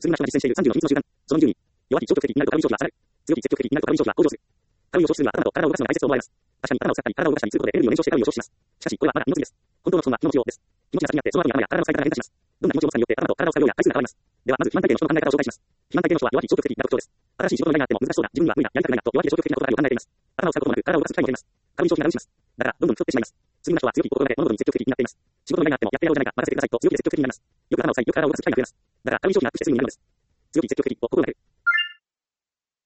次の人が実践している30の秘密の習慣。その20に、弱き消極的になると過分消費は下がる。強き積極的になると過分消費は向上する。過分を消費するには頭と体を動かすのが大切と思われます。確かに頭を使ったり体を動かしたりすることでエネルギーを燃焼して過分を消費します。しかし、これはまだ二の次です。本当の損は気の持ちようです。気持ちが先にあって、その後に頭や体の使い方が変化します。どんな気持ちを持つかによって頭と体を使う量や回数が変わります。では、まず肥満体系の人の考え方を紹介します。肥満体系の人は弱き消極的な特徴です。新しい仕事の依頼があっても難しそうだ、自分には無理だ、やりたくないなと弱気で消極的なことばかりを考えています。頭を使うこともなく、体を動かす機会も出ます。過分消費が生みます。だから、どんどん太ってしまいます。次の人は強き心がけ、物事に積極的になっています。仕事の依頼があっても、やってやろうじゃないか、任せてくださいと強気で積極的になります。よく頭を使い、よく体を動かす機会が増えます。だから、過分消費がアップしてすぐになるのです。強気積極的を心がける。